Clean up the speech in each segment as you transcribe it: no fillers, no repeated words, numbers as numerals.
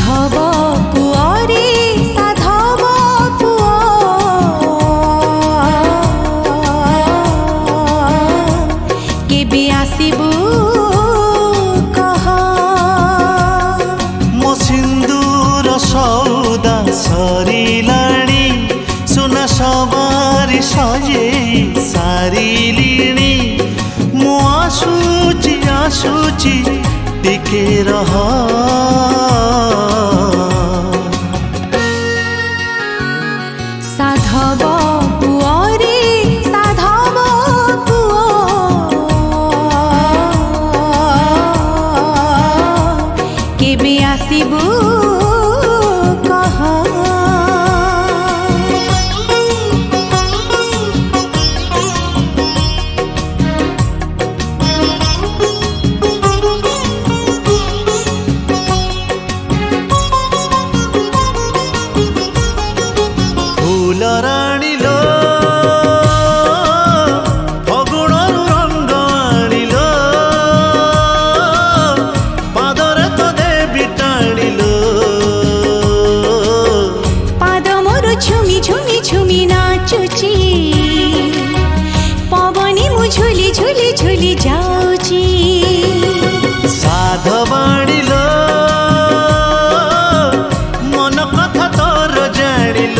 साधव पुओ रे साधव पुओ केबे आसिबु कह मो सिंदूर सौदा सरिलाणी सुना सवारी सजे सारिलिणी मु आसुची आसुची टिके रह साधव पुओ रे साधव पुओ केबे आसिबु कह फुलराणी लो फगुण रंग आनिल पादरे तो देवी टाणिल पाद मोर झुमी झुमी झुमी नाचुची पवनी मु झुली झुली झुली जाऊची साधवाणी लो मन कथा तोर जानिल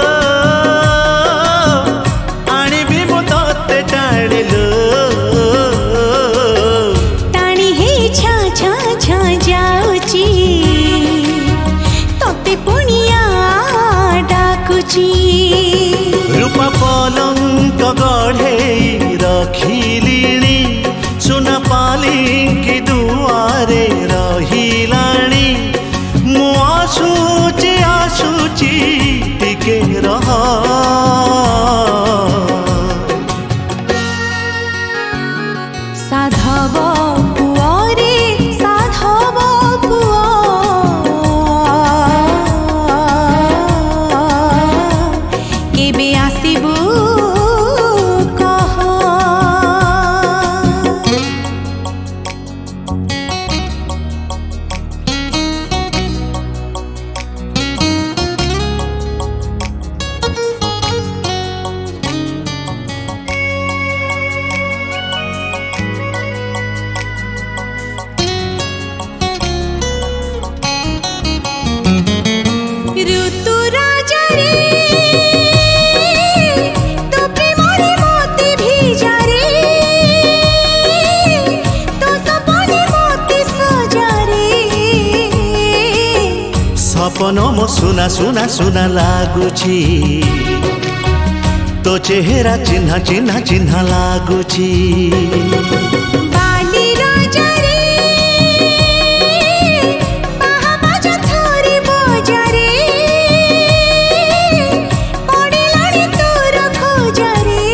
टाणी हे छा छा छा जाऊची तोते पुनिया डाकुची रूपा पलंक गढ़े रखिलिणी सुना पालिंकी दुआरे रहिलाणी मु आसुची आसुची टिके रह साधव पुओ रे साधव पुओ केबे आसिबु कह ऋतु राजा रे तो प्रेमरे मोती भिजा रे तो सपने मोती सजा रे सपन मो सुना सुना सुना लागुची तो चेहरा चिन्हा चिन्हा चिन्हा लागुची बाली राजा रे बाजा थोरी बजा रे पड़िलाणी तोर खोजा रे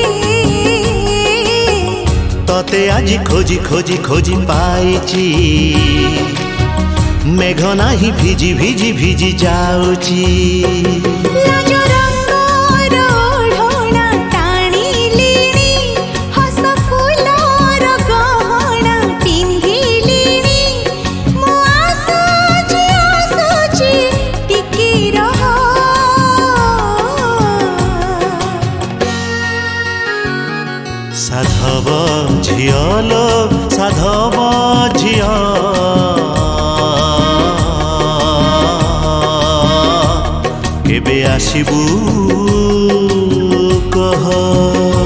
तते आज खोजी खोजी खोजी पाइची मेघ नाही भिजी भिजी भिजी जाउची लाज रंगर ओढ़ଣା टाणिलिणी हस फुलर गहଣା पिंधिलिणी मु आसुची आसुची टिके रह साधव झियो लो साधव झियो केबे आसिबु कह।